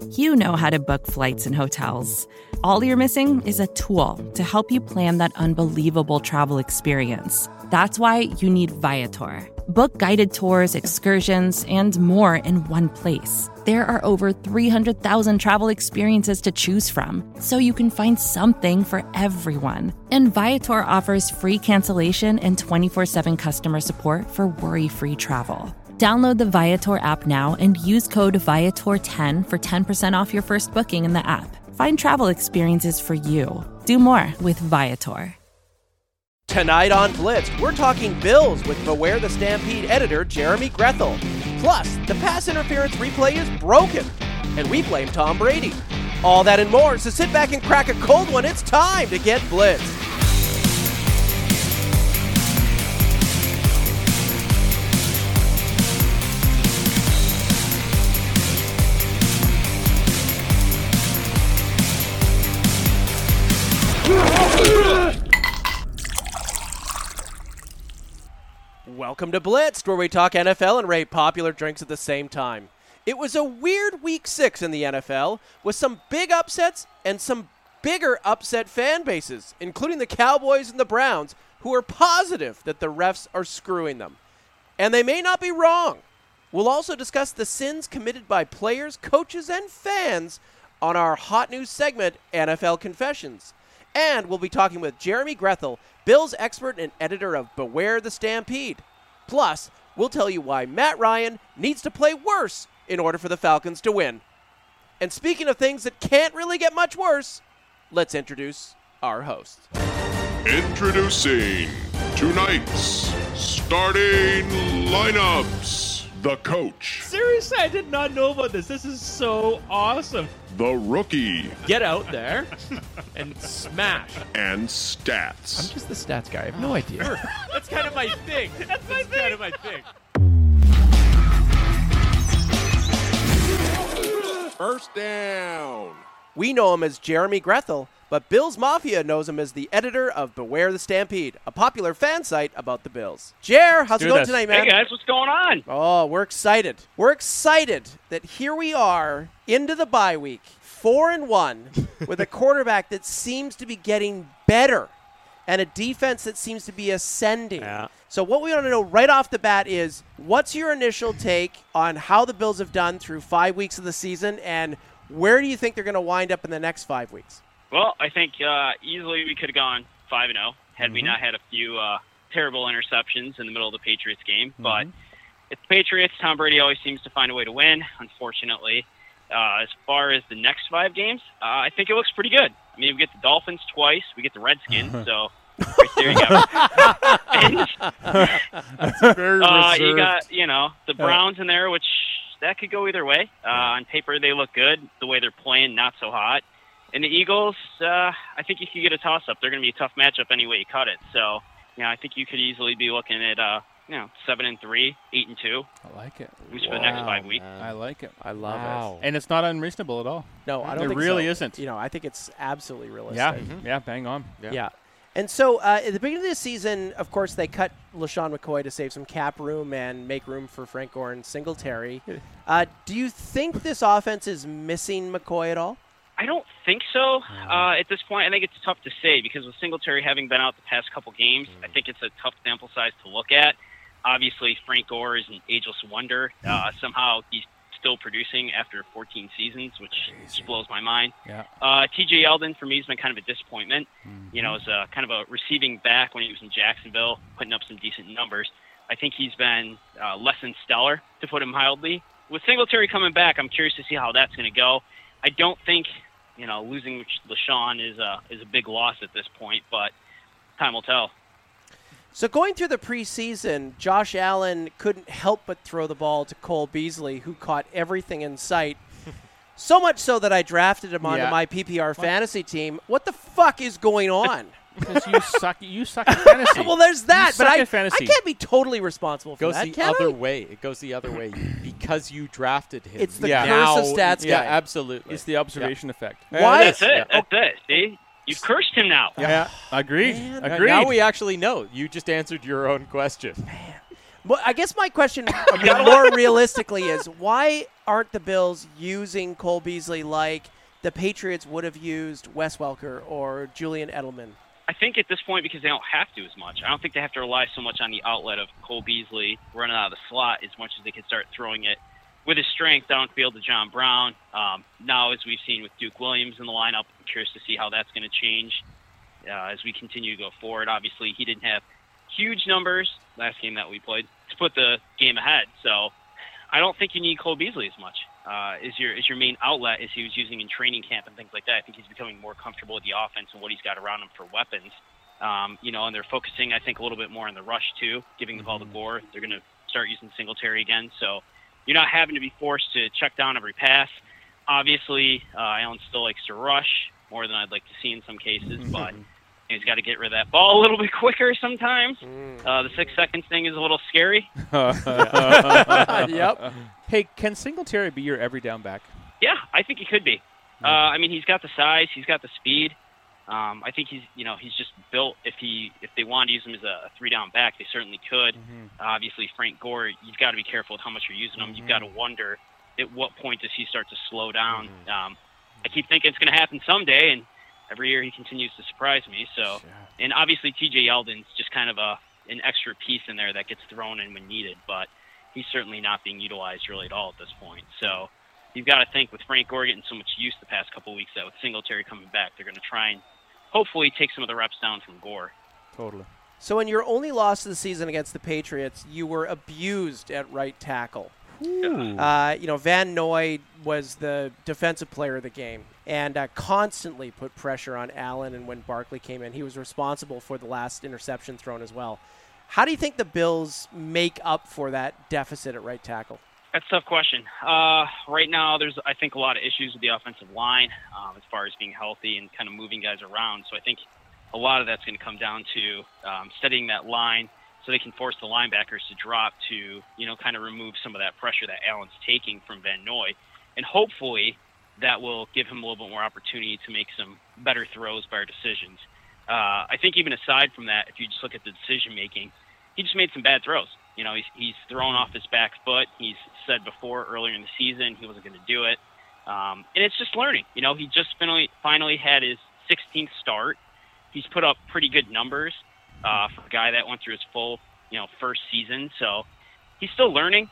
You know how to book flights and hotels. All you're missing is a tool to help you plan that unbelievable travel experience. That's why you need Viator. Book guided tours, excursions, and more in one place. There are over 300,000 travel experiences to choose from, so you can find something for everyone. And Viator offers free cancellation and 24/7 customer support for worry-free travel. Download the Viator app now and use code Viator10 for 10% off your first booking in the app. Find travel experiences for you. Do more with Viator. Tonight on Blitz, we're talking Bills with Beware the Stampede editor Jeremy Grethel. Plus, the pass interference replay is broken, and we blame Tom Brady. All that and more, so sit back and crack a cold one. It's time to get Blitz. Welcome to Blitz, where we talk NFL and rate popular drinks at the same time. It was a weird week 6 in the NFL, with some big upsets and some bigger upset fan bases, including the Cowboys and the Browns, who are positive that the refs are screwing them. And they may not be wrong. We'll also discuss the sins committed by players, coaches, and fans on our hot news segment, NFL Confessions. And we'll be talking with Jeremy Grethel, Bills expert and editor of Beware the Stampede. Plus, we'll tell you why Matt Ryan needs to play worse in order for the Falcons to win. And speaking of things that can't really get much worse, let's introduce our host. Introducing tonight's starting lineups. The coach. Seriously, I did not know about this. This is so awesome. The rookie. Get out there and smash. And stats. I'm just the stats guy. I have no idea. That's kind of my thing. That's kind of my thing. First down. We know him as Jeremy Grethel, but Bills Mafia knows him as the editor of Beware the Stampede, a popular fan site about the Bills. Jer, how's it going tonight, man? Hey, guys, what's going on? Oh, we're excited. We're excited that here we are into the bye week, 4-1, with a quarterback that seems to be getting better and a defense that seems to be ascending. Yeah. So what we want to know right off the bat is, what's your initial take on how the Bills have done through 5 weeks of the season, and where do you think they're going to wind up in the next 5 weeks? Well, I think easily we could have gone 5-0 had we not had a few terrible interceptions in the middle of the Patriots game. But it's the Patriots. Tom Brady always seems to find a way to win, unfortunately. As far as the next 5 games, I think it looks pretty good. I mean, we get the Dolphins twice. We get the Redskins. So right there you go. That's very reserved. You got, the Browns in there, which that could go either way. On paper, they look good. The way they're playing, not so hot. And the Eagles, I think you could get a toss-up. They're going to be a tough matchup anyway you cut it. So, I think you could easily be looking at, 7-3, 8-2. I like it. At least for the next 5 weeks. I like it. I love it. And it's not unreasonable at all. No, I don't think it really so. isn't. I think it's absolutely realistic. Yeah, yeah, bang on. Yeah. And so at the beginning of the season, of course, they cut LaShawn McCoy to save some cap room and make room for Frank Gore and Singletary. Do you think this offense is missing McCoy at all? I don't think so. At this point, I think it's tough to say because with Singletary having been out the past couple games, I think it's a tough sample size to look at. Obviously, Frank Gore is an ageless wonder. Somehow he's still producing after 14 seasons, which blows my mind. Yeah. TJ Yeldon, for me, has been kind of a disappointment. As kind of a receiving back when he was in Jacksonville, putting up some decent numbers. I think he's been less than stellar, to put it mildly. With Singletary coming back, I'm curious to see how that's going to go. I don't think losing LaShawn is a big loss at this point, but time will tell. So going through the preseason, Josh Allen couldn't help but throw the ball to Cole Beasley, who caught everything in sight. So much so that I drafted him onto my PPR fantasy team. What the fuck is going on? Because you suck at fantasy. Well, there's that, but I can't be totally responsible for that. It goes the other way because you drafted him. It's the curse of stats guy. Yeah, absolutely. It's the observation effect. Why? That's it. That's it. See? You've cursed him now. Yeah. Agreed. Agreed. Now we actually know. You just answered your own question. Well, I guess my question more realistically is, why aren't the Bills using Cole Beasley like the Patriots would have used Wes Welker or Julian Edelman? I think at this point, because they don't have to as much, I don't think they have to rely so much on the outlet of Cole Beasley running out of the slot as much as they can start throwing it with his strength downfield to John Brown. Now, as we've seen with Duke Williams in the lineup, I'm curious to see how that's going to change as we continue to go forward. Obviously, he didn't have huge numbers last game that we played to put the game ahead, so I don't think you need Cole Beasley as much as your main outlet as he was using in training camp and things like that. I think he's becoming more comfortable with the offense and what he's got around him for weapons. And they're focusing, I think, a little bit more on the rush too, giving the ball to Gore. They're going to start using Singletary again, so you're not having to be forced to check down every pass. Obviously, Allen still likes to rush more than I'd like to see in some cases, but he's got to get rid of that ball a little bit quicker sometimes. The 6 seconds thing is a little scary. Yep. Hey, can Singletary be your every down back? Yeah, I think he could be. He's got the size, he's got the speed. I think he's just built. If they wanted to use him as a 3-down back, they certainly could. Obviously, Frank Gore, you've got to be careful with how much you're using him. You've got to wonder at what point does he start to slow down. I keep thinking it's going to happen someday, and every year he continues to surprise me. So, and obviously T.J. Yeldon's just kind of an extra piece in there that gets thrown in when needed, but he's certainly not being utilized really at all at this point. So you've got to think with Frank Gore getting so much use the past couple of weeks that with Singletary coming back, they're going to try and hopefully take some of the reps down from Gore. Totally. So in your only loss of the season against the Patriots, you were abused at right tackle. Van Noy was the defensive player of the game and constantly put pressure on Allen, and when Barkley came in, he was responsible for the last interception thrown as well. How do you think the Bills make up for that deficit at right tackle? That's a tough question. Right now, there's, I think, a lot of issues with the offensive line as far as being healthy and kind of moving guys around. So I think a lot of that's going to come down to studying that line so they can force the linebackers to drop to, kind of remove some of that pressure that Allen's taking from Van Noy. And hopefully that will give him a little bit more opportunity to make some better throws, better decisions. I think even aside from that, if you just look at the decision-making, he just made some bad throws. He's thrown off his back foot. He's said before earlier in the season he wasn't going to do it. And it's just learning. He just finally had his 16th start. He's put up pretty good numbers for a guy that went through his full, first season. So he's still learning.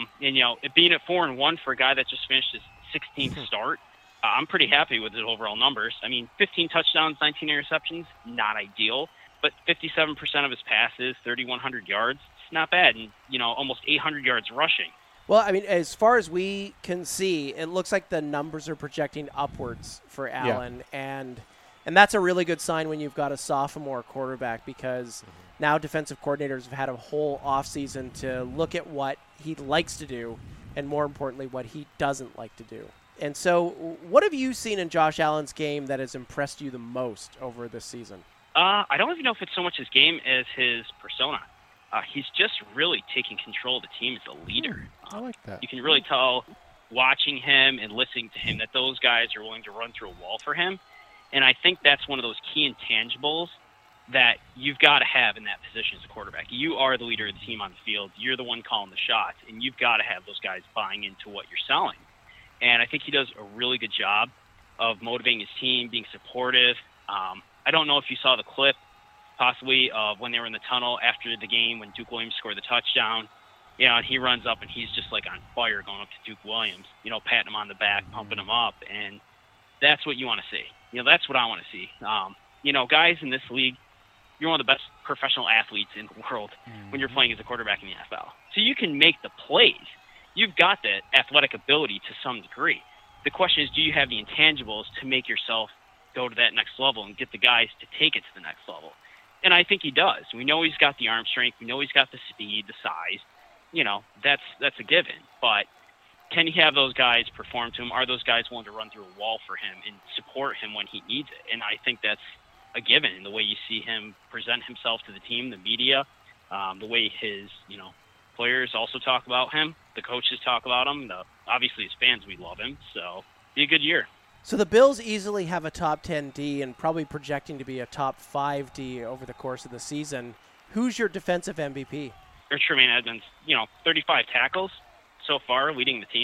It being at 4-1 for a guy that just finished his 16th start, I'm pretty happy with his overall numbers. 15 touchdowns, 19 interceptions, not ideal, but 57% of his passes, 3,100 yards, it's not bad, and almost 800 yards rushing. Well, as far as we can see, it looks like the numbers are projecting upwards for Allen, and that's a really good sign when you've got a sophomore quarterback, because now defensive coordinators have had a whole offseason to look at what he likes to do and, more importantly, what he doesn't like to do. And so what have you seen in Josh Allen's game that has impressed you the most over this season? I don't even know if it's so much his game as his persona. He's just really taking control of the team as a leader. I like that. You can really tell watching him and listening to him that those guys are willing to run through a wall for him. And I think that's one of those key intangibles that you've got to have in that position as a quarterback. You are the leader of the team on the field. You're the one calling the shots, and you've got to have those guys buying into what you're selling. And I think he does a really good job of motivating his team, being supportive. I don't know if you saw the clip possibly of when they were in the tunnel after the game when Duke Williams scored the touchdown. And he runs up and he's just like on fire going up to Duke Williams, patting him on the back, pumping him up. And that's what you want to see. That's what I want to see. Guys in this league, you're one of the best professional athletes in the world when you're playing as a quarterback in the NFL. So you can make the plays. You've got the athletic ability to some degree. The question is, do you have the intangibles to make yourself go to that next level and get the guys to take it to the next level? And I think he does. We know he's got the arm strength. We know he's got the speed, the size. That's a given. But can he have those guys perform to him? Are those guys willing to run through a wall for him and support him when he needs it? And I think that's a given in the way you see him present himself to the team, the media, the way his, players also talk about him, the coaches talk about him. Obviously, as fans, we love him. So, be a good year. So the Bills easily have a top 10 D and probably projecting to be a top 5 D over the course of the season. Who's your defensive MVP? Tremaine Edmonds, 35 tackles so far, leading the team.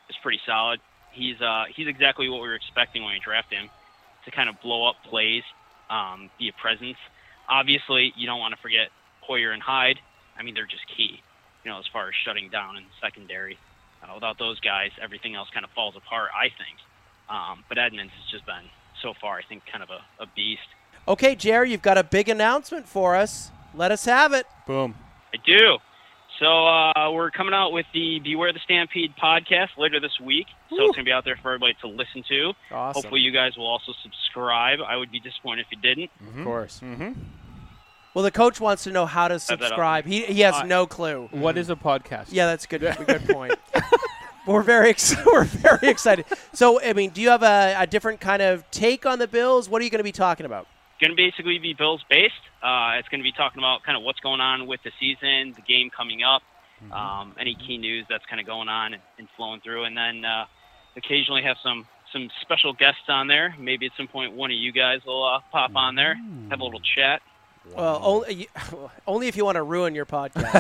is pretty solid. He's exactly what we were expecting when we drafted him, to kind of blow up plays, be a presence. Obviously, you don't want to forget Hoyer and Hyde. I mean, they're just key, as far as shutting down in the secondary. Without those guys, everything else kind of falls apart, I think. But Edmonds has just been, so far, I think, kind of a beast. Okay, Jerry, you've got a big announcement for us. Let us have it. Boom. I do. So we're coming out with the Beware the Stampede podcast later this week. So it's going to be out there for everybody to listen to. Awesome. Hopefully you guys will also subscribe. I would be disappointed if you didn't. Of course. Well, the coach wants to know how to subscribe. He has no clue. What is a podcast? Yeah, that's a good point. We're very excited. So, I mean, do you have a different kind of take on the Bills? What are you going to be talking about? Going to basically be Bills-based. It's going to be talking about kind of what's going on with the season, the game coming up, any key news that's kind of going on and flowing through. And then occasionally have some special guests on there. Maybe at some point one of you guys will pop on there, have a little chat. Well, only if you want to ruin your podcast.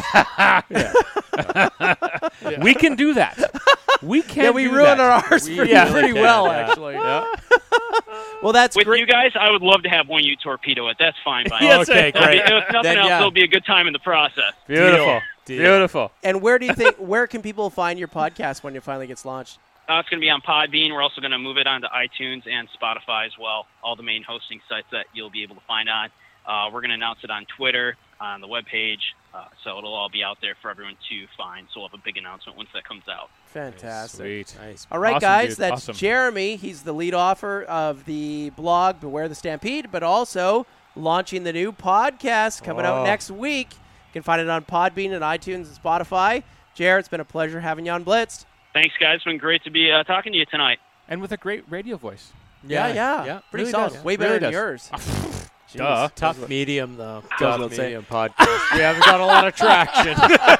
We can do that. We can. Yeah, we ruin ours pretty well, actually. Yeah. Well, that's With great. you guys, I would love to have one you torpedo it. That's fine by me. Okay, great. If nothing else, it'll be a good time in the process. Beautiful. Beautiful. And where can people find your podcast when it finally gets launched? It's going to be on Podbean. We're also going to move it onto iTunes and Spotify as well, all the main hosting sites that you'll be able to find on. We're going to announce it on Twitter, on the webpage, so it'll all be out there for everyone to find. So we'll have a big announcement once that comes out. Fantastic. Sweet. Nice. All right, Awesome, guys, dude. that's Awesome. Jeremy. He's the lead author of the blog Beware the Stampede, but also launching the new podcast coming out next week. You can find it on Podbean and iTunes and Spotify. Jared, it's been a pleasure having you on Blitzed. Thanks, guys. It's been great to be talking to you tonight. And with a great radio voice. Yeah. Pretty Really solid. does. Way better Really than does. yours. Duh. Tough medium, though. Goes Tough without saying. medium podcast. We haven't got a lot of traction.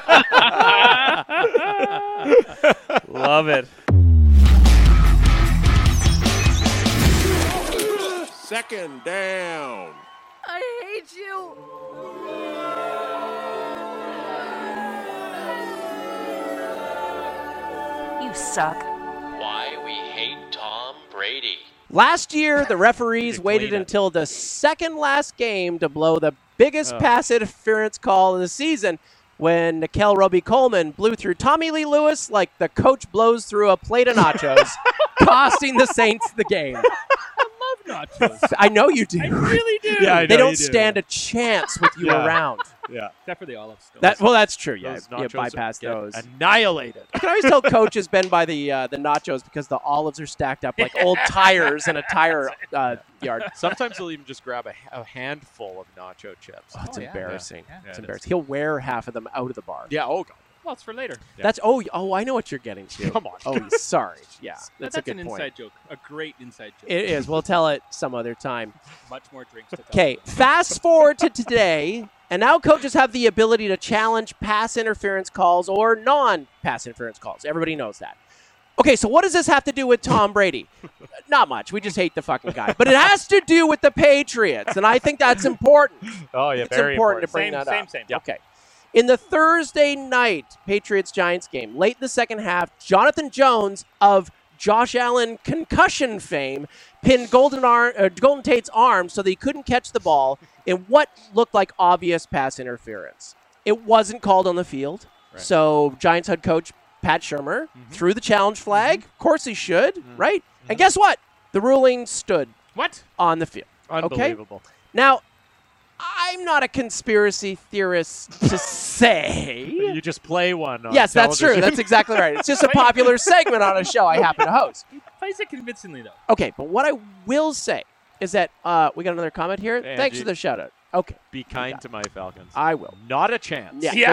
Love it. Second down. I hate you. You suck. Why we hate Tom Brady. Last year, the referees waited until the second last game to blow the biggest pass interference call of the season when Nikel Roby-Coleman blew through Tommy Lee Lewis like the coach blows through a plate of nachos, costing the Saints the game. Nachos. I know you do. I really do. Yeah, they don't stand a chance with you around. Yeah. Except for the olive stones. That's true. Yeah, Those you nachos bypass get those. annihilated. I can always tell Coach has been by the nachos because the olives are stacked up like old tires in a tire yard. Sometimes he'll even just grab a handful of nacho chips. Oh, it's embarrassing. Yeah, It's it embarrassing. He'll wear half of them out of the bar. Yeah, oh, God. Well, it's for later. That's I know what you're getting to. Come on. Oh, sorry. Yeah, that's a good an point. inside joke. A great inside joke. It is. We'll tell it some other time. Much more drinks to tell. Okay, fast forward to today, and now coaches have the ability to challenge pass interference calls or non-pass interference calls. Everybody knows that. Okay, so what does this have to do with Tom Brady? Not much. We just hate the fucking guy. But it has to do with the Patriots, and I think that's important. Oh, yeah, It's very important to bring Same, that same, up. same. Yeah. Okay. In the Thursday night Patriots-Giants game, late in the second half, Jonathan Jones of Josh Allen concussion fame pinned Golden Tate's arm so that he couldn't catch the ball in what looked like obvious pass interference. It wasn't called on the field, so Giants head coach Pat Shurmur threw the challenge flag. Of course he should, right? And guess what? The ruling stood What? on the field. Unbelievable. Now, I'm not a conspiracy theorist to say. You just play one on Yes, that's true. television. That's exactly right. It's just a popular segment on a show I happen to host. He plays it convincingly, though. Okay, but what I will say is that we got another comment here. Thanks Andy. for the shout out. Okay, Be kind to my Falcons. I will. Not a chance. Yeah.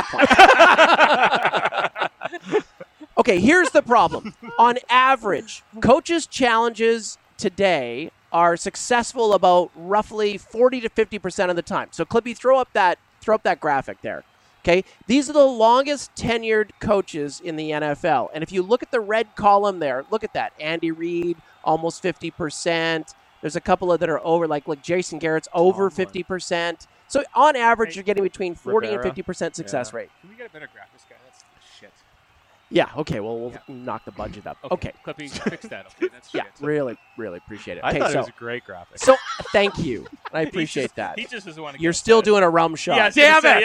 Good point. Okay, here's the problem. On average, coaches' challenges today are successful about roughly 40 to 50% of the time. So, Clippy, throw up that graphic there. Okay, these are the longest tenured coaches in the NFL. And if you look at the red column there, look at that. Andy Reid, almost 50%. There's a couple of that are over, like Jason Garrett's over 50%. So on average, you're getting between 40 Rivera. and 50% success rate. Can we get a better graphics guy? That's shit. Yeah. Okay. Well, we'll knock the budget up. Okay. Clippy, fix that. Okay, that's Yeah. shit. Really, really appreciate it. I Okay, thought so, it was a great graphic. so thank you. I appreciate that. He just doesn't want to. You're still doing a rum shot. Yeah, Damn it!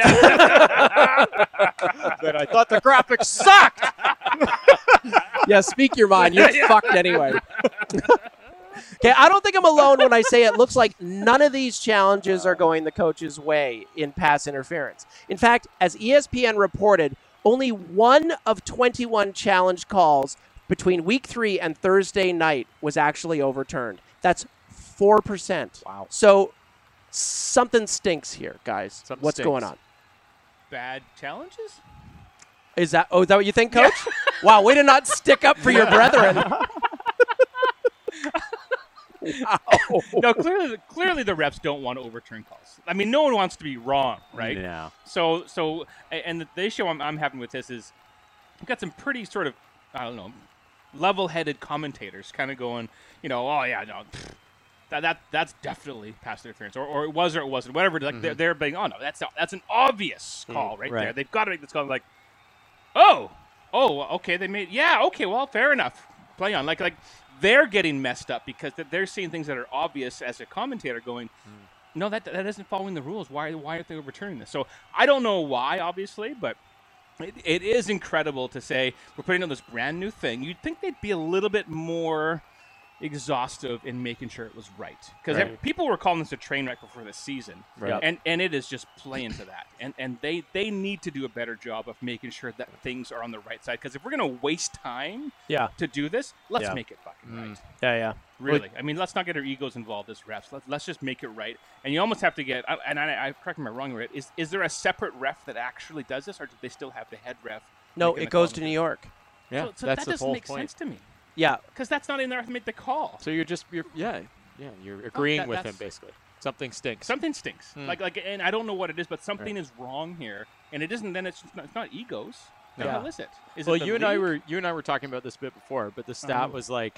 But I thought the graphics sucked. Yeah, speak your mind. You're fucked anyway. Okay, I don't think I'm alone when I say it looks like none of these challenges are going the coach's way in pass interference. In fact, as ESPN reported, only 1 of 21 challenge calls between Week 3 and Thursday night was actually overturned. That's 4%. Wow. So something stinks here, guys. Something What's stinks. going on? Bad challenges? Is that what you think, Coach? Wow, way to not stick up for your brethren. Wow. No, clearly the refs don't want to overturn calls. I mean, no one wants to be wrong, right? No. So, and the issue I'm having with this is we've got some pretty sort of, I don't know, level-headed commentators kind of going, oh yeah, no, that's definitely pass interference, or it was or it wasn't, whatever. Like they're being, oh no, that's an obvious call right there. They've got to make this call. Like, oh, okay, they made, okay, well, fair enough. Play on, like they're getting messed up because they're seeing things that are obvious as a commentator going, no, that isn't following the rules. Why aren't they overturning this? So I don't know why, obviously, but it is incredible to say we're putting on this brand new thing. You'd think they'd be a little bit more exhaustive in making sure it was right. Because people were calling this a train wreck before the season. Right. And it is just playing to that. And they need to do a better job of making sure that things are on the right side. Because if we're going to waste time to do this, let's make it fucking right. Yeah. Really. I mean, let's not get our egos involved as refs. Let's just make it right. And you almost have to get, and I correct me if I'm wrong, right? Is there a separate ref that actually does this, or do they still have the head ref? No, it goes to New York. Yeah, so that's that the doesn't whole make point. sense to me. Yeah. Because that's not in there to make the call. So you're agreeing with him that's- basically. Something stinks. Something stinks. Like, and I don't know what it is, but something is wrong here. And it isn't. Then it's not egos. No. What the hell is it? Well, it the you and I league? were talking about this a bit before, but the stat was like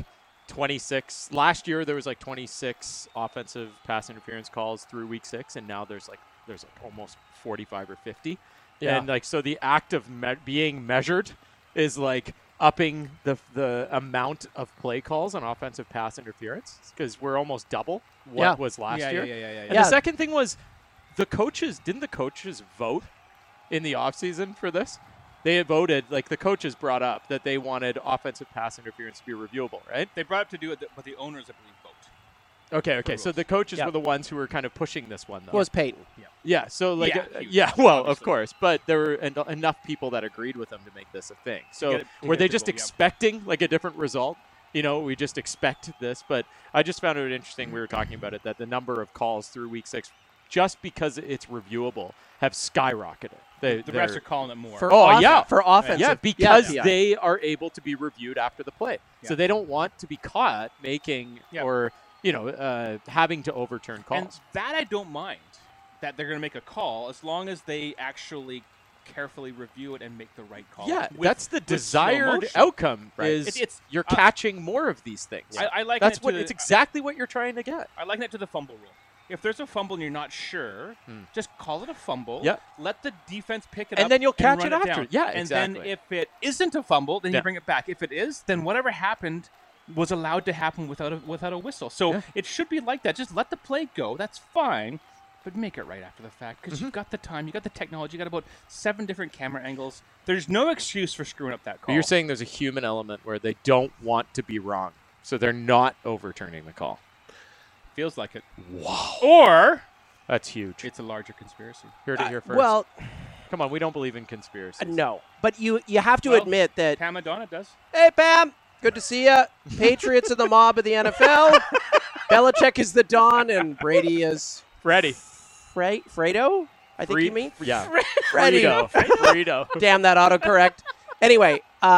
26. Last year there was like 26 offensive pass interference calls through Week 6, and now there's like almost 45 or 50. Yeah. And like so the act of being measured is like upping the amount of play calls on offensive pass interference because we're almost double what was last year. Yeah. And the second thing was didn't the coaches vote in the offseason for this? They had voted, like the coaches brought up that they wanted offensive pass interference to be reviewable, right? They brought up to do it, but the owners, I believe, vote. Okay. So the coaches were the ones who were kind of pushing this one, though. Was Peyton. Yeah. So like, huge, well, obviously. of course, but there were enough people that agreed with them to make this a thing. So were get they it just to vote, expecting like a different result? We just expect this, but I just found it interesting. We were talking about it that the number of calls through Week 6, just because it's reviewable, have skyrocketed. The refs are calling it more. For offensive. Yeah, because Yeah. they are able to be reviewed after the play. Yeah. So they don't want to be caught making or having to overturn calls. And that I don't mind, that they're going to make a call as long as they actually carefully review it and make the right call. Yeah, with- that's the with slow desired motion. outcome. Right. Is you're catching more of these things. I liken That's it to what the- it's exactly what you're trying to get. I liken it to the fumble rule. If there's a fumble and you're not sure, just call it a fumble. Yep. Let the defense pick it And up. then you'll catch run it after. down. Yeah, and exactly. then if it isn't a fumble, then Yeah. you bring it back. If it is, then whatever happened was allowed to happen without a whistle. So it should be like that. Just let the play go. That's fine. But make it right after the fact because you've got the time, you've got the technology, you've got about 7 different camera angles. There's no excuse for screwing up that call. But you're saying there's a human element where they don't want to be wrong, so they're not overturning the call. Feels like it. Wow. Or That's huge. it's a larger conspiracy. Heard it here first. Well, come on, we don't believe in conspiracies. no. But you have to Well, admit that. Pam Madonna does. Hey, Pam. Good to see you. Patriots are the mob of the NFL. Belichick is the Don, and Brady is Ready. Fredo. I think you mean. Yeah. Freddie. Frito. Damn that autocorrect. Anyway,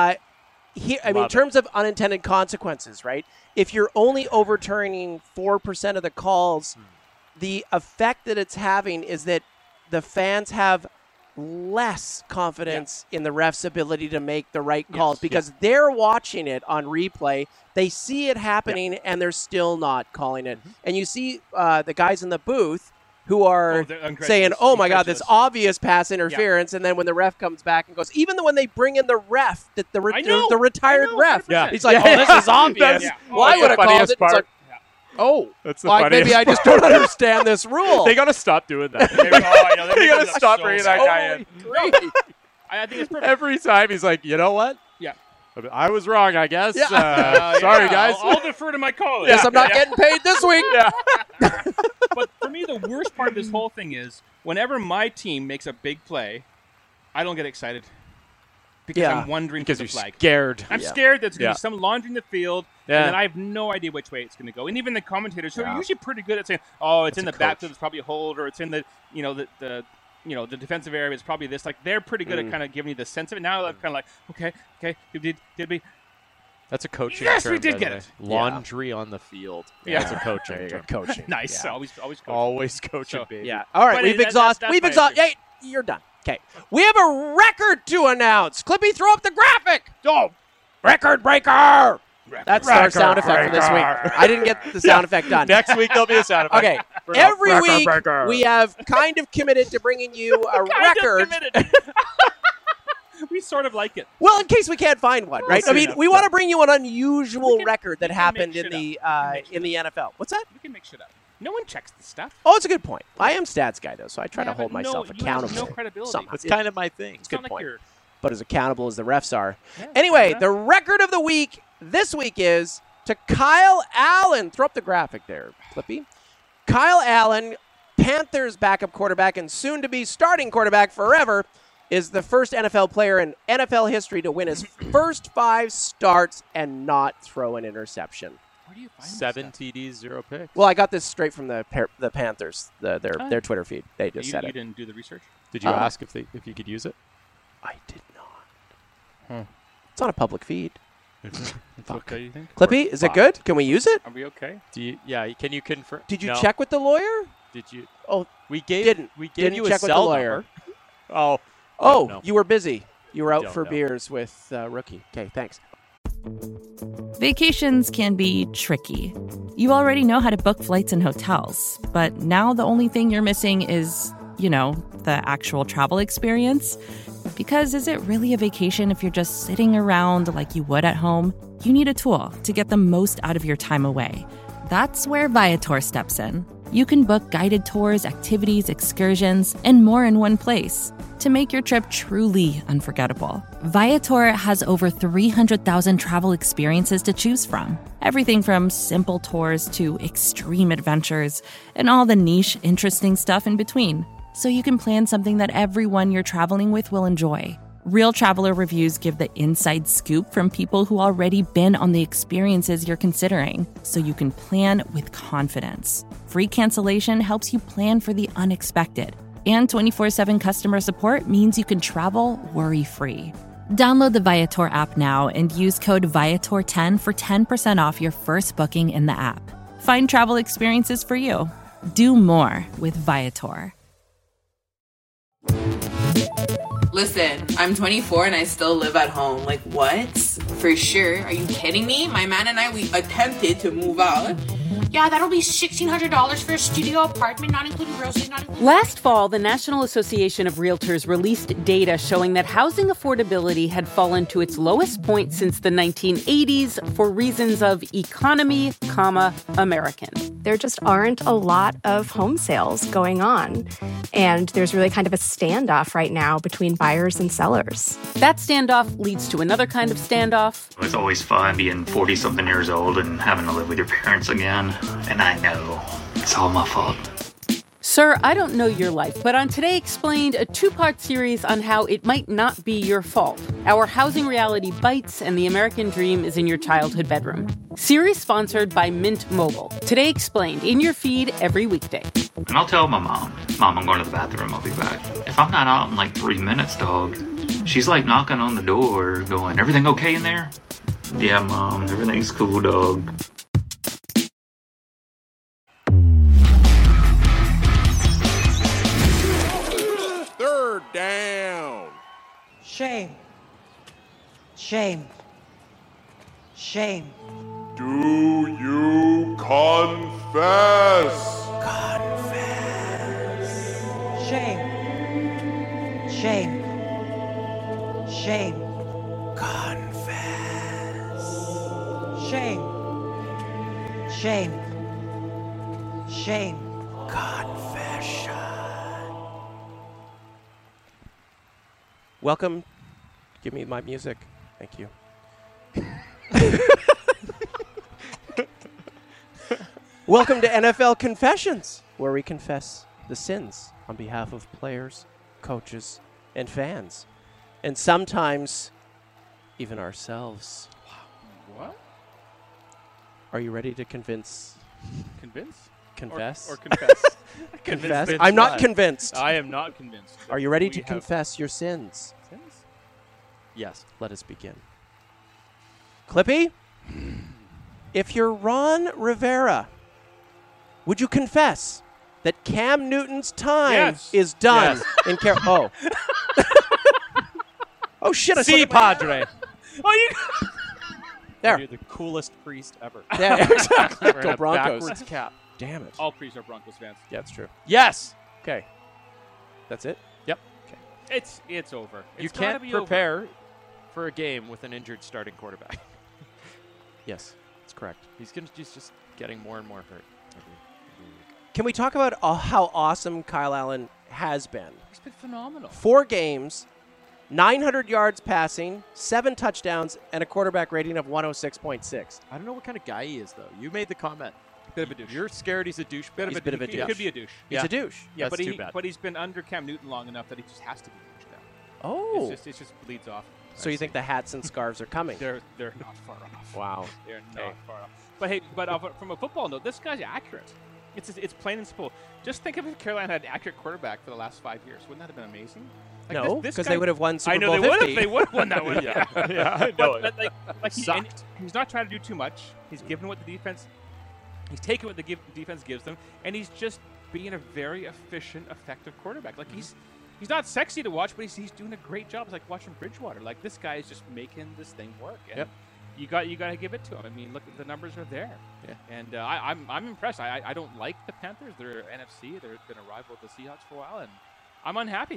here, I mean, in Love it. terms of unintended consequences, right? If you're only overturning 4% of the calls, the effect that it's having is that the fans have less confidence in the ref's ability to make the right calls because they're watching it on replay. They see it happening and they're still not calling it. And you see the guys in the booth who are saying, "Oh my God, this incredulous. obvious pass interference," and then when the ref comes back and goes, even when they bring in the ref, the retired ref, he's like, "Oh, this is obvious." Well, I would have called it. It's like, oh, that's the like funniest maybe I just don't understand this rule. They got to stop doing that. They got to stop bringing that guy in. I think it's perfect. Every time he's like, you know what? Yeah. I was wrong, I guess. Yeah. Sorry, guys. I'll defer to my colleagues. Yes, I'm not getting paid this week. But for me, the worst part of this whole thing is whenever my team makes a big play, I don't get excited because I'm wondering because for you're the flag. scared. I'm scared that there's going to Yeah. be some laundry in the field, and then I have no idea which way it's going to go. And even the commentators, who are usually pretty good at saying, "Oh, it's in the backfield, it's probably a hold, or it's in the the defensive area, it's probably this." Like they're pretty good at kind of giving you the sense of it. Now I'm kind of like, okay, did we? That's a coaching Yes, term, we did by the get way. it. Laundry on the field. Yeah. That's a coaching term. Coaching. Nice. Yeah. Always coaching. Always coaching, So, baby. Yeah. All right, But we've that's exhausted. my Hey, you're done. Okay. We have a record to announce. Clippy, throw up the graphic. Oh, record breaker. That's our sound effect for this week. I didn't get the sound effect done. Next week there'll be a sound effect. Okay. For Every record week breaker. we have kind of committed to bringing you a record. We sort of like it. Well, in case we can't find one, right? I soon mean, enough. we want to bring you an unusual record that we can happened make in shit the NFL. What's that? We can make shit up. No one checks the stuff. Oh, it's a good point. I am stats guy though, so I try Yeah, to hold but no, myself you have accountable. no credibility. somehow. That's kind of my thing. It's a good not like point. you're- But as accountable as the refs are. Yeah, Anyway, fair the record of the week this week is to Kyle Allen. Throw up the graphic there, Flippy. Kyle Allen, Panthers backup quarterback and soon to be starting quarterback forever, is the first NFL player in NFL history to win his first 5 starts and not throw an interception. Where do you find 7 this stuff? TDs, 0 picks. Well, I got this straight from the Panthers, their Twitter feed. They just said You it. didn't do the research? Did you ask if you could use it? I did not. It's on a public feed. It's okay, you think? Clippy, is it good? Can we use it? Are we okay? Can you confirm? Did you No. check with the lawyer? Did you? Oh, We gave didn't. we gave Didn't you check a with the cell lawyer. number. Oh, no. you were busy. You were out Don't for know. beers with Rookie. Okay, thanks. Vacations can be tricky. You already know how to book flights and hotels, but now the only thing you're missing is, the actual travel experience. Because is it really a vacation if you're just sitting around like you would at home? You need a tool to get the most out of your time away. That's where Viator steps in. You can book guided tours, activities, excursions, and more in one place to make your trip truly unforgettable. Viator has over 300,000 travel experiences to choose from. Everything from simple tours to extreme adventures and all the niche, interesting stuff in between. So you can plan something that everyone you're traveling with will enjoy. Real traveler reviews give the inside scoop from people who already been on the experiences you're considering, so you can plan with confidence. Free cancellation helps you plan for the unexpected. And 24/7 customer support means you can travel worry-free. Download the Viator app now and use code Viator10 for 10% off your first booking in the app. Find travel experiences for you. Do more with Viator. Listen, I'm 24 and I still live at home. Like, what? For sure. Are you kidding me? My man and I, we attempted to move out. Yeah, that'll be $1,600 for a studio apartment, not including groceries, not including... Last fall, the National Association of Realtors released data showing that housing affordability had fallen to its lowest point since the 1980s for reasons of economy, American. There just aren't a lot of home sales going on. And there's really kind of a standoff right now between buyers and sellers. That standoff leads to another kind of standoff. It's always fun being 40-something years old and having to live with your parents again. And I know it's all my fault. Sir, I don't know your life, but on Today Explained, a 2-part series on how it might not be your fault. Our housing reality bites and the American dream is in your childhood bedroom. Series sponsored by Mint Mobile. Today Explained, in your feed every weekday. And I'll tell my mom, I'm going to the bathroom, I'll be back. If I'm not out in like 3 minutes, dog, she's like knocking on the door going, everything okay in there? Yeah, Mom, everything's cool, dog. Third down. Shame. Shame. Shame. Do you confess? Shame. Shame. Confession. Welcome. Give me my music. Thank you. Welcome to NFL Confessions, where we confess the sins on behalf of players, coaches, and fans. And sometimes even ourselves. What? Are you ready to convince? Convince? Confess? Or confess? Confess? I'm not convinced. I am not convinced. Are you ready to We have confess your sins? sins? Yes. Let us begin. Clippy, if you're Ron Rivera, would you confess that Cam Newton's time is done in Oh. Oh, shit. I See, Padre. Oh, you... There. You're the coolest priest ever. Yeah, exactly. Wearing Go a Broncos. backwards cap. Damn it. All priests are Broncos fans. Yeah, that's true. Yes. Okay. That's it? Yep. Okay. It's over. You It's gotta can't be prepare for a game with an injured starting quarterback. Yes, that's correct. He's just getting more and more hurt every week. Can we talk about how awesome Kyle Allen has been? He's been phenomenal. 4 games, 900 yards passing, 7 touchdowns, and a quarterback rating of 106.6. I don't know what kind of guy he is, though. You made the comment. Bit of a douche. You're scared he's a douche. He's a bit of a He douche. could be a douche. He's a douche. Yeah, That's too bad. but he's been under Cam Newton long enough that he just has to be a douche now. Oh. It just bleeds off. So you think the hats and scarves are coming? They're not far off. Wow. They're not far off. But hey, from a football note, this guy's accurate. It's plain and simple. Just think if Carolina had an accurate quarterback for the last 5 years. Wouldn't that have been amazing? Like No, this because guy- they would have won Super I know Bowl they would 50. have. They would have won that one. Yeah, I know But, it. and he's not trying to do too much. He's given what the defense. He's taking what the defense gives them, and he's just being a very efficient, effective quarterback. Like he's not sexy to watch, but he's doing a great job. It's like watching Bridgewater. Like this guy is just making this thing work. And Yep. You got to give it to him. I mean, look, the numbers are there. Yeah. And I'm impressed. I don't like the Panthers. They're NFC. They've been a rival to the Seahawks for a while, and I'm unhappy.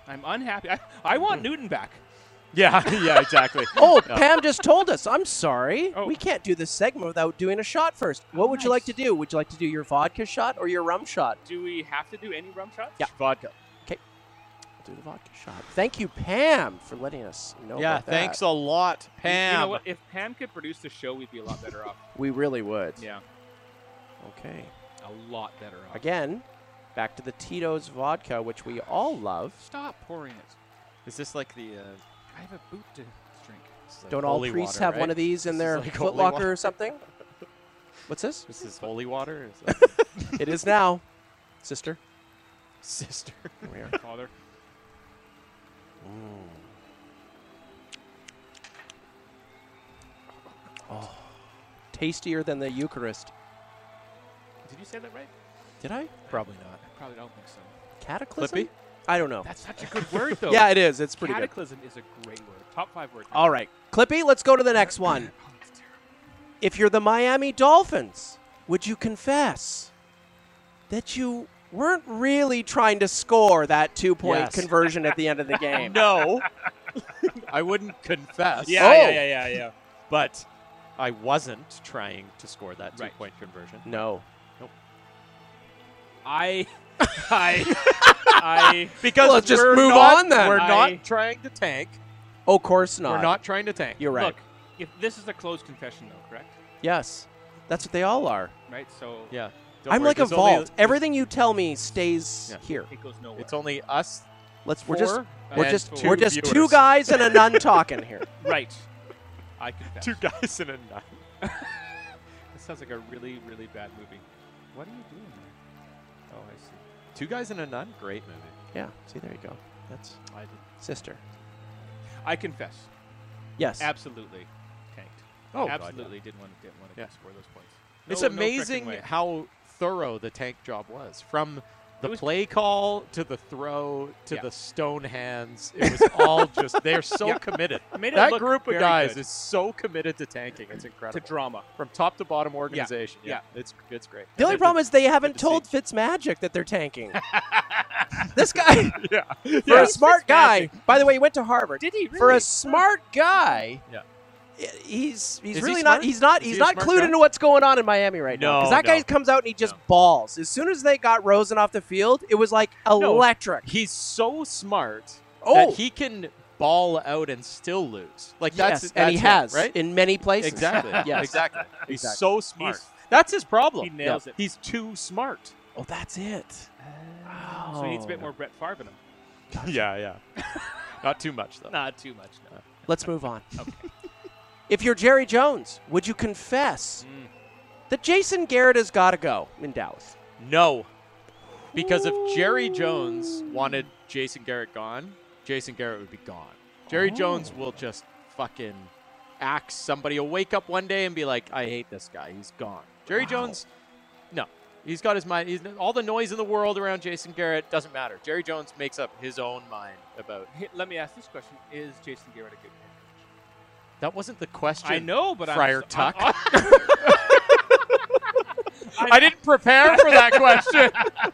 I want Newton back. Yeah, yeah, exactly. Oh, No. Pam just told us. I'm sorry. Oh. We can't do this segment without doing a shot first. What would you like to do? Would you like to do your vodka shot or your rum shot? Do we have to do any rum shots? Yeah. Vodka. Okay. We'll do the vodka shot. Thank you, Pam, for letting us know Yeah, about that. thanks a lot, Pam. You know what? If Pam could produce the show, we'd be a lot better off. We really would. Yeah. Okay. A lot better off. Again, back to the Tito's vodka, which we all love. Stop pouring it. Is this like the... I have a boot to drink. like Don't all holy priests water, have right? one of these in This is their like Foot holy Locker water. or something? What's this? This is holy water? It is now, sister. Sister. Here we are. Father. Oh, tastier than the Eucharist. Did you say that right? Did I? Probably not. I probably don't think so. Cataclysm? Clippy? I don't know. That's such a good word, though. Yeah, it is. It's pretty good. Cataclysm is a great word. Top 5 word. All right. Clippy, let's go to the next one. If you're the Miami Dolphins, would you confess that you weren't really trying to score that 2-point Yes. conversion at the end of the game? No. I wouldn't confess. Yeah. But I wasn't trying to score that Right. 2-point conversion. No. I Because Let's just we're move not- on then. We're I- not trying to tank. Oh, of course not. We're not trying to tank. You're right. Look, if this is a closed confession, though, correct? Yes. That's what they all are. Right. So Yeah. I'm like a vault. Everything you tell me stays Yeah. here. it goes nowhere. It's only us. We're just and we're two just two viewers. guys and a nun talking here. right. I confess. 2 guys and a nun. This sounds like a really, really bad movie. What are you doing there? Oh, I see. 2 guys and a nun? Great movie. Yeah. See, there you go. That's I did. sister. I confess. Yes. Absolutely tanked. Oh, God, absolutely didn't want to Yeah. score those points. It's No amazing frickin' way. how thorough the tank job was. From the It was- play call to the throw to Yeah. the stone hands. It was all just, they're so Yeah. committed. It made it That look group of very guys good. is so committed to tanking. It's incredible. to drama. From top to bottom organization. Yeah. It's great. The only problem is they haven't told Fitzmagic that they're tanking. This guy, for a smart guy, by the way, he went to Harvard. Did he For really? a smart guy, Yeah. He's Is he really smart? not. He's not. Is He's he a not smart clued guy? into what's going on in Miami right now. Because that guy comes out and he just balls. As soon as they got Rosen off the field, it was like electric. He's so smart Oh. that he can ball out and still lose. Like Yes, that's and he it, has, right in many places. Exactly. Yes. Exactly. He's Exactly. so smart. He's- That's his problem. He nails it. He's too smart. Oh, that's it. So he needs a bit more Brett Favre in him. Yeah. Not too much though. Not too much, no. Let's move on. Okay. If you're Jerry Jones, would you confess that Jason Garrett has got to go in Dallas? No. Because if Jerry Jones wanted Jason Garrett gone, Jason Garrett would be gone. Jerry Jones will just fucking axe somebody. He'll wake up one day and be like, I hate this guy. He's gone. Jerry Jones, no. He's got his mind. All the noise in the world around Jason Garrett doesn't matter. Jerry Jones makes up his own mind about. Hey, let me ask this question: is Jason Garrett a good head coach? That wasn't the question. I know, but Friar Tuck. I didn't prepare for that question.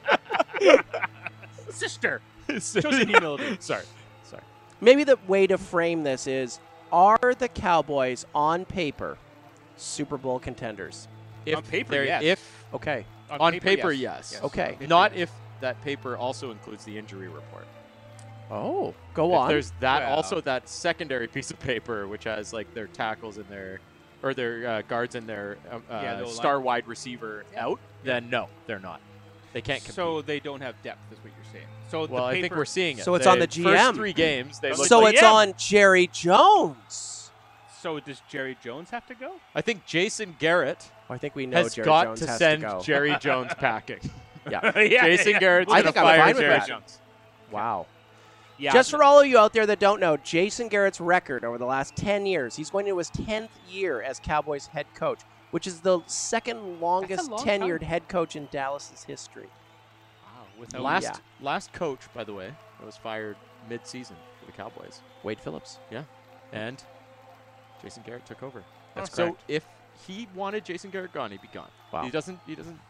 Sister. Chosen humility. Sorry. Maybe the way to frame this is, are the Cowboys on paper Super Bowl contenders? On paper, yes. Okay. On paper, yes. Okay. Not if that paper also includes the injury report. Oh, go If on. there's that Well. also that secondary piece of paper which has like their tackles in their or their guards in their the star O-line. wide receiver out, then no, they're not. They can't compete. So they don't have depth, is what you're saying. So well, the I think paper- we're seeing it. So it's on the First GM. 3 games, they look So like it's on Jerry Jones. So does Jerry Jones have to go? I think Jason Garrett I think we know has Jerry got Jones to has send to go. Jerry Jones packing. Yeah. Jason Garrett's I going to think I'm fire fine with Jerry that. Jones. Wow. Yeah. Just for all of you out there that don't know, Jason Garrett's record over the last 10 years, he's going into his 10th year as Cowboys head coach, which is the second longest long tenured time. head coach in Dallas's history. Wow. Without Last coach, by the way, that was fired mid-season for the Cowboys. Wade Phillips. Yeah. And Jason Garrett took over. That's so correct. if he wanted Jason Garrett gone, he'd be gone. Wow. He doesn't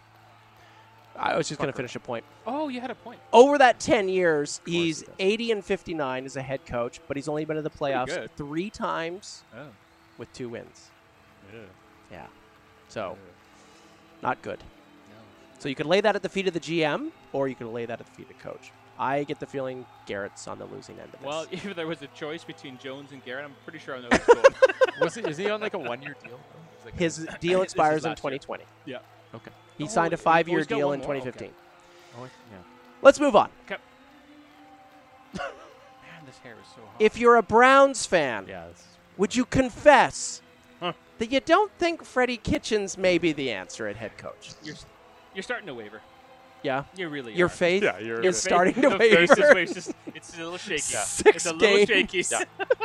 I was just going to finish a point. Oh, you had a point. Over that 10 years, he's 80-59 as a head coach, but he's only been to the playoffs good. 3 times Oh. with 2 wins. Yeah. Yeah. So, not good. So you could lay that at the feet of the GM, or you could lay that at the feet of the coach. I get the feeling Garrett's on the losing end of this. Well, if there was a choice between Jones and Garrett, I'm pretty sure I know who's going. is he on like a 1-year deal? His deal expires in last year. 2020. Yeah. Okay. He signed a 5-year he's got deal one in more? 2015. Oh, yeah. Let's move on. Okay. Man, this hair is so hot. If you're a Browns fan, Yeah. would you confess Huh. that you don't think Freddie Kitchens may be the answer at head coach? You're starting to waver. Yeah? You really Your are. faith Yeah, you're- is starting to The waver. face is it's a little shaky. Yeah. It's a little shaky. Yeah.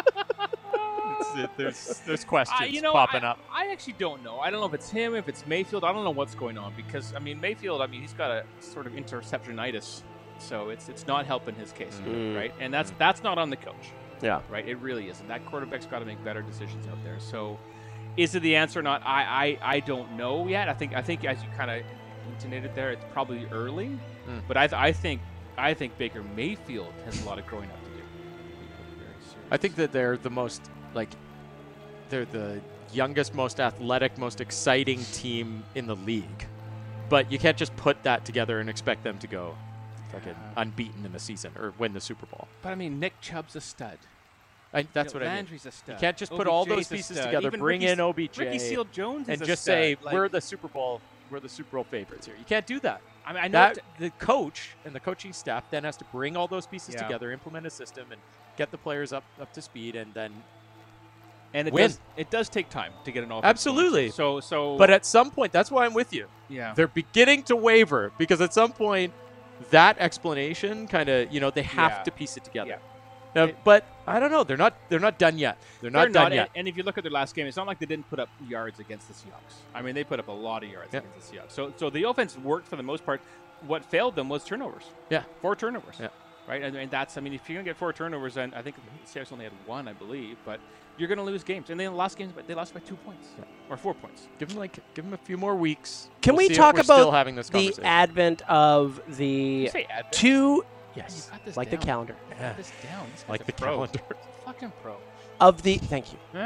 There's questions popping up. I actually don't know. I don't know if it's him, if it's Mayfield. I don't know what's going on because Mayfield. He's got a sort of interceptionitis, so it's not helping his case, right? And that's not on the coach. Yeah. Right. It really isn't. That quarterback's got to make better decisions out there. So, is it the answer or not? I don't know yet. I think as you kind of intonated there, it's probably early. But I think Baker Mayfield has a lot of growing up to do. I think that they're the most they're the youngest, most athletic, most exciting team in the league. But you can't just put that together and expect them to go fucking unbeaten in the season or win the Super Bowl. But Nick Chubb's a stud. That's what I mean. Landry's a stud. You can't just put all OBJ's those a pieces stud. together, Even bring in OBJ, Ricky Seals-Jones and is a just stud. say Like, we're the Super Bowl favorites here. You can't do that. I mean, I know that the coach and the coaching staff then has to bring all those pieces Yeah. together, implement a system, and get the players up to speed, and then and win. It does take time to get an offense. Absolutely. So. But at some point, that's why I'm with you. Yeah. They're beginning to waver because at some point, that explanation kind of they have Yeah. to piece it together. Yeah. But I don't know. They're not done yet. They're not done yet. And if you look at their last game, it's not like they didn't put up yards against the Seahawks. I mean, they put up a lot of yards against the Seahawks. So the offense worked for the most part. What failed them was turnovers. Yeah. 4 turnovers. Yeah. Right? And that's, if you're going to get 4 turnovers, and I think the Seahawks only had 1, I believe, but you're going to lose games. And they lost games, but they lost by 2 points or 4 points. Give them a few more weeks. Can We'll we see if talk we're still about having this the conversation. advent of the You say advent? 2 Yes. You got this like down. the calendar. You got this down. This guy's Like a the pro. calendar. Fucking pro. Of the thank you. Yeah.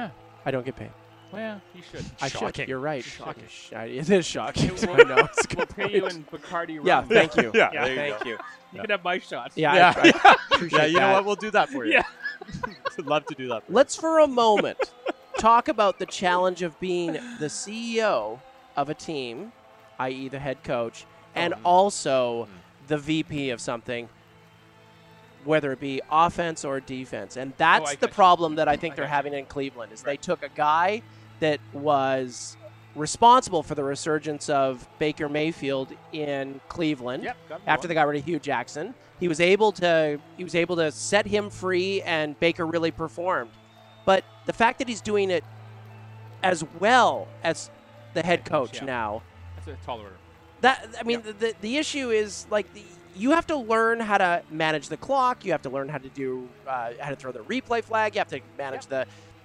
I don't get paid. Well, you should. I should. Shocking. You're right. Shocking. It is shocking. We'll, I know. It's we'll good pay you point. in Bacardi rum. Yeah, thank you. Yeah, Yeah, there you thank go. you. You can have my shots. Yeah, Yeah. I appreciate Yeah, you know that. what? We'll do that for you. Yeah. I'd love to do that. For Let's for a moment talk about the challenge of being the CEO of a team, i.e. the head coach, and also the VP of something, whether it be offense or defense. And that's the problem that I think they're having in Cleveland is they took a guy that was responsible for the resurgence of Baker Mayfield in Cleveland after they got rid of Hugh Jackson. He was able to set him free, and Baker really performed. But the fact that he's doing it as well as the head coach now, That's a tall order. the issue is like you have to learn how to manage the clock. You have to learn how to do how to throw the replay flag. You have to manage the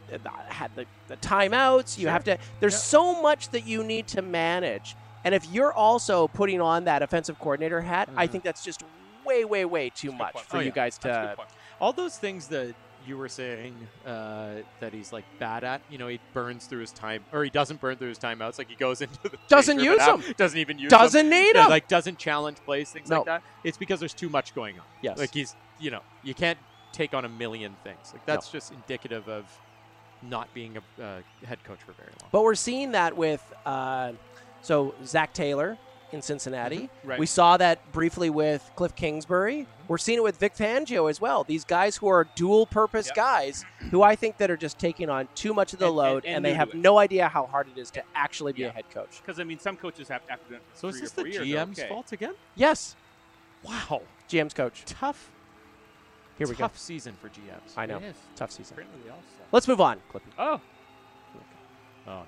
timeouts. You have to. There's so much that you need to manage. And if you're also putting on that offensive coordinator hat, I think that's just way too much for you guys to. all those things that you were saying that he's like bad at. You know, he burns through his time, or he doesn't burn through his timeouts. Like he goes into the doesn't change room use and them. doesn't even use Doesn't them. need Yeah, them. like doesn't challenge plays, things No. like that. It's because there's too much going on. Yes. Like he's, you know, you can't take on a million things. Like that's just indicative of not being a head coach for very long. But we're seeing that with so Zach Taylor in Cincinnati. Mm-hmm. Right. We saw that briefly with Cliff Kingsbury. We're seeing it with Vic Fangio as well. These guys who are dual-purpose guys who I think that are just taking on too much of the load, and they new have to it. no idea how hard it is to actually be a head coach. Because, I mean, some coaches have after doing it So is 3 this or 4 the years, GM's okay. fault again? Yes. Wow. GM's coach. Tough. Here we go. Tough season for GMs. I know. It is. Tough season. Apparently they all suck. Let's move on, Clippy. Oh. Oh no.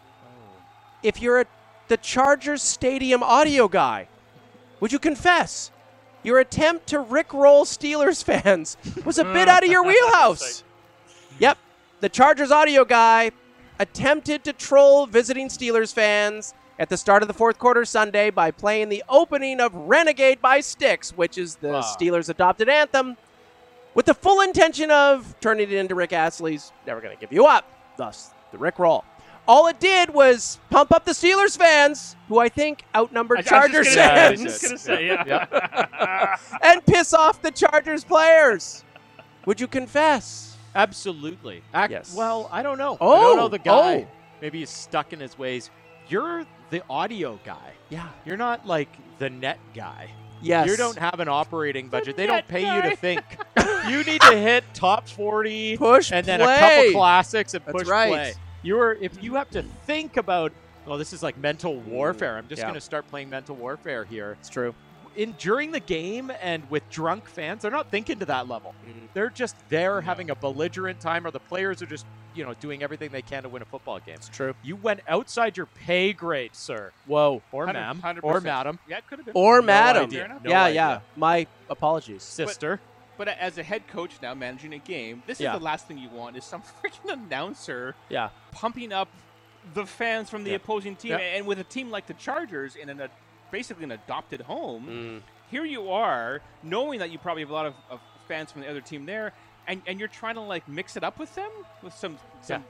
If you're the Chargers Stadium audio guy, would you confess your attempt to rickroll Steelers fans was a bit out of your wheelhouse? Yep, the Chargers audio guy attempted to troll visiting Steelers fans at the start of the fourth quarter Sunday by playing the opening of Renegade by Styx, which is the Steelers' adopted anthem, with the full intention of turning it into Rick Astley's Never Gonna Give You Up, thus the Rickroll. All it did was pump up the Steelers fans, who I think outnumbered Chargers fans. I was just going to say, yeah. And piss off the Chargers players. Would you confess? Absolutely. Yes. Well, I don't know. I Oh, don't know the guy. oh. Maybe he's stuck in his ways. You're the audio guy. Yeah. You're not like the net guy. Yes. You don't have an operating budget. They net don't pay guy. you to think. You need to hit top 40, Push and then play. a couple classics and That's push right. play. If you have to think about, well, this is like mental warfare. I'm just going to start playing mental warfare here. It's true. During the game and with drunk fans, they're not thinking to that level. They're just there having a belligerent time, or the players are just, doing everything they can to win a football game. It's true. You went outside your pay grade, sir. Whoa. Or 100%. ma'am. Or madam. Yeah, it could have been. Or No madam. idea. No yeah, idea. yeah. My apologies. Sister. But as a head coach now managing a game, this Yeah. is the last thing you want is some freaking announcer Yeah. pumping up the fans from the opposing team. Yeah. And with a team like the Chargers in basically an adopted home, Mm. here you are knowing that you probably have a lot of fans from the other team there, and you're trying to like mix it up with them with some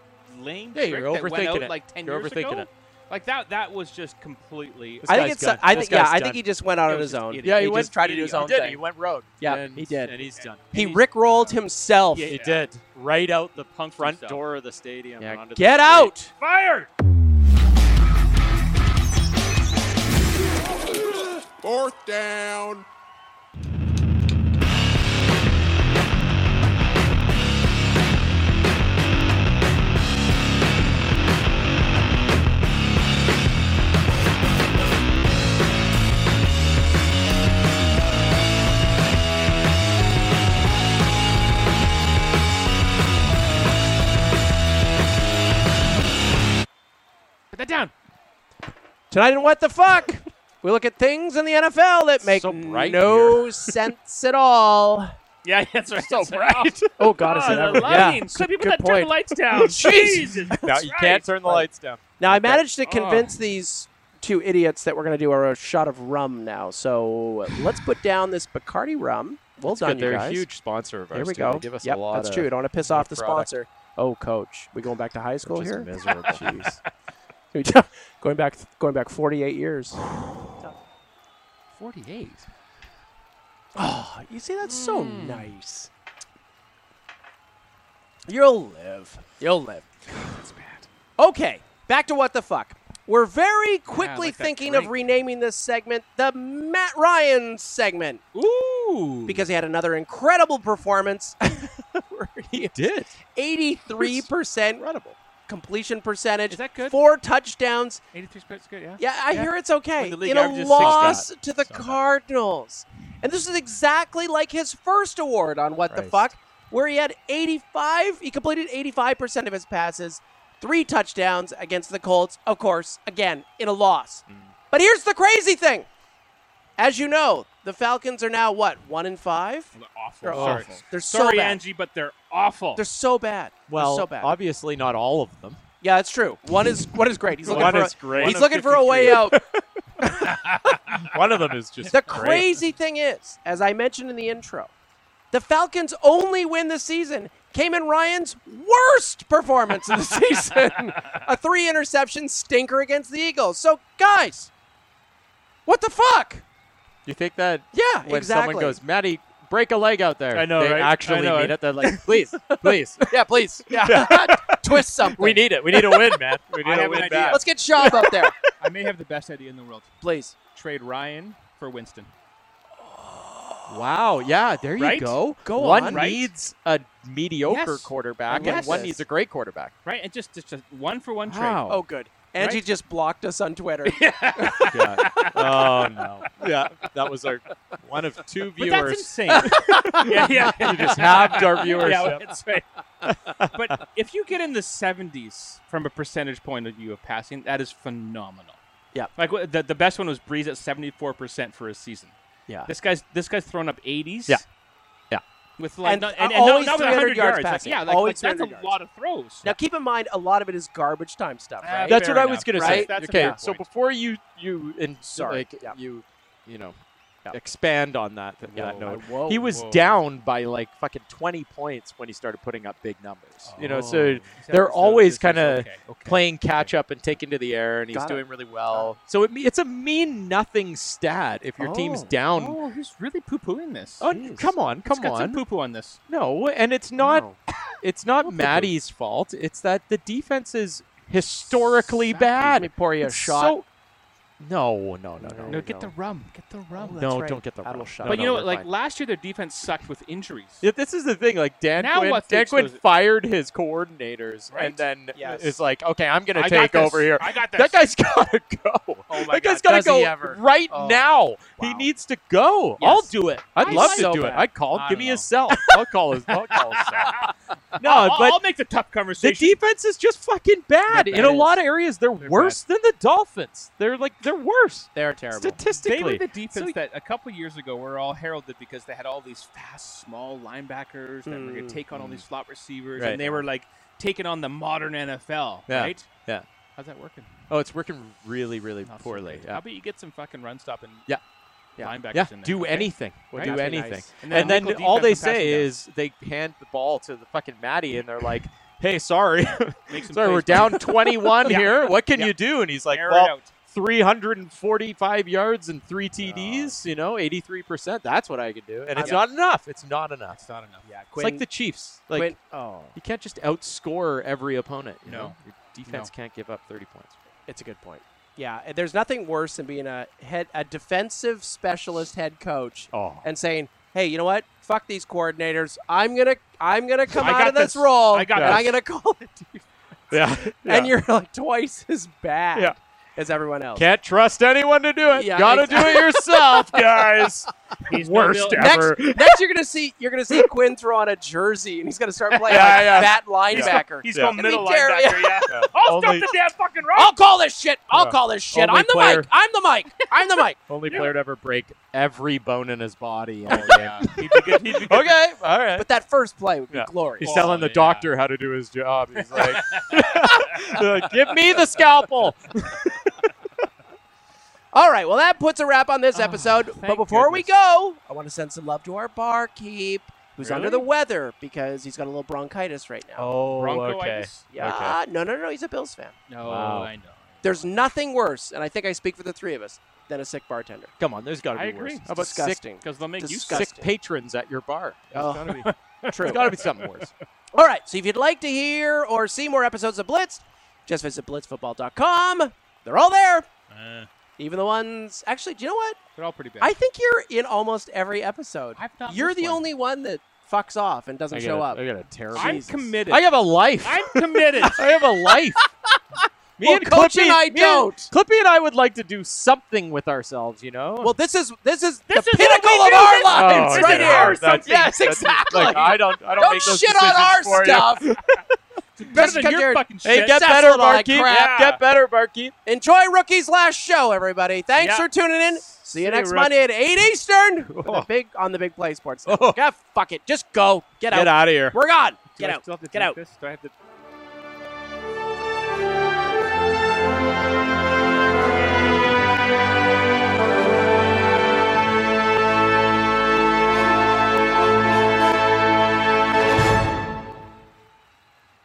lame Yeah, trick you're that went overthinking out it. like 10 You're years overthinking ago. it. Like that was just completely. I think it's. done. I This think. Yeah. guy's I done. think he just went out It on was his just own. idiot. Yeah, he went, just tried to do his own he did. thing. He went rogue. Yeah, and, he did. And he's done. He rickrolled himself. He did. Right out the Punked front himself. door of the stadium. Yeah, and onto the get street. out! Fired. Fourth down. Put that down. Tonight in What the Fuck, we look at things in the NFL that make So bright no sense at all. Yeah, that's right. So bright. Oh, God, is it the ever? lighting. Yeah, So people good that turn the point. lights down. Jeez. Jesus. Now That's you right. can't turn the lights down. Now, I managed to Oh. convince these two idiots that we're going to do a shot of rum now. So let's put down this Bacardi rum. Well done, Good. you They're guys. a huge sponsor of ours. Here we too. go. They give us Yep, a lot that's of true. Don't want to piss off the product. sponsor. Oh, coach. We going back to high school Which is here? miserable. Jeez. going back 48 years. 48. Oh, you see, that's so nice. You'll live. You'll live. That's bad. Okay, back to what the fuck. We're very quickly like that thinking of drink. renaming this segment the Matt Ryan segment. Ooh. Because he had another incredible performance. He did. 83% Incredible. completion percentage. Is that good? 4 touchdowns. 83% is good, yeah. Yeah, I hear it's okay. When the league In a averages 6 loss stats. to the Cardinals. And this is exactly like his first award on What the Fuck, where he had 85. He completed 85% of his passes, 3 touchdowns against the Colts. Of course, again, in a loss. But here's the crazy thing. As you know, the Falcons are now, what, 1-5? They're awful. They're Sorry. awful. They're so Sorry, bad. Angie, but they're awful. They're so bad. Well, They're so bad. obviously not all of them. Yeah, that's true. One is great. He's looking One for is great. He's looking for a way out. One of them is just The great. crazy thing is, as I mentioned in the intro, the Falcons' only win this season came in Ryan's worst performance of the season. A 3-interception stinker against the Eagles. So, guys, what the fuck? You think that Yeah, when exactly. someone goes, Matty, break a leg out there. I know, they right? actually I know, mean right? it. They're like, please, please. Yeah, please. Yeah. Twist something. We need it. We need a win, man. We I need a have win an idea. back. Let's get Schaub up there. I may have the best idea in the world. Please. Trade Ryan for Winston. Wow, yeah, there you Right? go. Go one on. Right? needs a mediocre Yes. quarterback, Yes. and one needs a great quarterback. Right? And just a 1-for-1 trade. Wow. Oh, good. Angie Right? just blocked us on Twitter. Yeah. Oh no. Yeah, that was our one of 2 But viewers. that's insane. yeah. You just halved our viewership. Yeah, that's right. But if you get in the 70s from a percentage point of view of passing, that is phenomenal. Yeah. Like the best one was Breeze at 74% for a season. Yeah. This guy's thrown up 80s. Yeah. Yeah. With like And not always with 300 yards Like, passing. yeah, like Always that's 300 a yards. lot of throws. Now, keep in mind, a lot of it is garbage time stuff, right? That's Fair what I enough. was going to Right? say. That's a Okay, fair so point. before you Sorry. like Yeah. you know Yeah. expand on that Yeah. note. Whoa, He was whoa. down by like fucking 20 points when he started putting up big numbers. You know, so Oh. they're So always this is kind of okay. playing catch up and taking to the air, and he's Got it. doing really well. So it's a mean nothing stat if your team's down. Oh, he's really poo-pooing this. Oh, Jeez. come on, He's come got some on. poo-poo on this. No, and it's not. No. It's not Maddie's fault. It's that the defense is historically bad. Let me pour you a It's shot. so- No. No, get the rum. Get the rum. that's No, right. don't get the That'll rum. shut No, But no, you know we're what? Like fine. last year, their defense sucked with injuries. Yeah, this is the thing. Like Dan Now Quinn, what Dan fix Quinn was it? fired his coordinators, Right. and then Yes. is like, okay, I'm gonna I got take this. over here. I got That this. guy's gotta go. Oh my that guy's God, gotta does go he ever? right Oh. now. He Wow. needs to go. Yes. I'll do it. I'd He's love to so do bad. it. I'd call him. I Give don't me know. his cell. I'll call his cell. No, I'll but make the tough the conversation. defense is just fucking bad. They're In a bad. lot of areas, they're worse than the Dolphins. They're worse. They're terrible. Statistically. They were the defense So- that a couple years ago were all heralded because they had all these fast, small linebackers that were going to take on all these slot receivers, Right. and they were like taking on the modern NFL, Yeah. right? Yeah. How's that working? Oh, it's working really, really Not so poorly. great. Yeah. How about you get some fucking run stopping Yeah. linebackers Yeah, in there? do okay? anything. Right? Do That'd be anything. nice. And And then then nickel all they defense and say passing is they hand the ball to the fucking Matty, and they're like, hey, sorry. Make some Sorry, we're plays, down 21 Yeah. here. What can Yeah. you do? And he's like, Air it well, out. 345 yards and 3 TDs, 83%. That's what I can do. And it's not enough. It's not enough. It's not enough. Yeah, It's like the Chiefs. Like Quinn, oh, you can't just outscore every opponent. You No. know? Your defense No. can't give up 30 points. it's a good point. Yeah, and there's nothing worse than being a defensive specialist head coach Oh. and saying, "Hey, you know what? Fuck these coordinators. I'm gonna come I out got of this this. role. I got and I'm this." gonna call it." Yeah. And you're like twice as bad Yeah. as everyone else. Can't trust anyone to do it. Yeah, Gotta do it yourself, guys. He's Worst no ever. Next, you're gonna see Quinn throw on a jersey, and he's gonna start playing Yeah, like yeah. fat linebacker. He's Yeah. going It'd be middle terrible. linebacker, yeah. I'll Only- stop the damn fucking run. I'll call this shit. I'll Yeah. call this shit. Only I'm the player- mic. I'm the mic. I'm the mic. Only player to ever break every bone in his body. Oh, yeah. He'd be good. He'd be good. Okay, all right. But that first play would be Yeah. glorious. He's telling the yeah. doctor how to do his job. He's like, give me the scalpel. All right, well, that puts a wrap on this episode. But thank before we goodness. go, I want to send some love to our barkeep. who's Really? under the weather because he's got a little bronchitis right now. Oh, okay. Bronchitis? Yeah, no, he's a Bills fan. No, Wow. I know. There's nothing worse, and I think I speak for the three of us, than a sick bartender. Come on, there's got to be I agree. worse. It's How about disgusting. Because they'll make you Disgusting. sick patrons at your bar? Oh. There's gotta be, True. there's got to be something worse. All right, so if you'd like to hear or see more episodes of Blitz, just visit blitzfootball.com. They're all there. Even the ones... Actually, do you know what? They're all pretty bad. I think you're in almost every episode. I've not You're missed the one. only one that fucks off and doesn't show up. I got a terrible. I'm Jesus. committed. I have a life. I'm committed. I have a life. Me Well, and Coach Clippy, and I me don't. Clippy and I would like to do something with ourselves, you know? Well, this is the This is pinnacle what we of do. our This- lives Oh, right yeah. here. That's- Yes, that's- exactly. Like, I don't Don't make those shit on decisions our for you. stuff. Better than your fucking Hey, shit. get That's better, what I Barkeep. crap. Get better, Barkeep. Enjoy Rookie's last show, everybody. Thanks Yeah. for tuning in. See you See next you, Rook. Monday at 8 Eastern on the Big Play Sports Network. Oh. Yeah, fuck it. Just go. Get out. Get out of here. We're gone. Do Get I out. still have to Get drink out. This? Do I have to?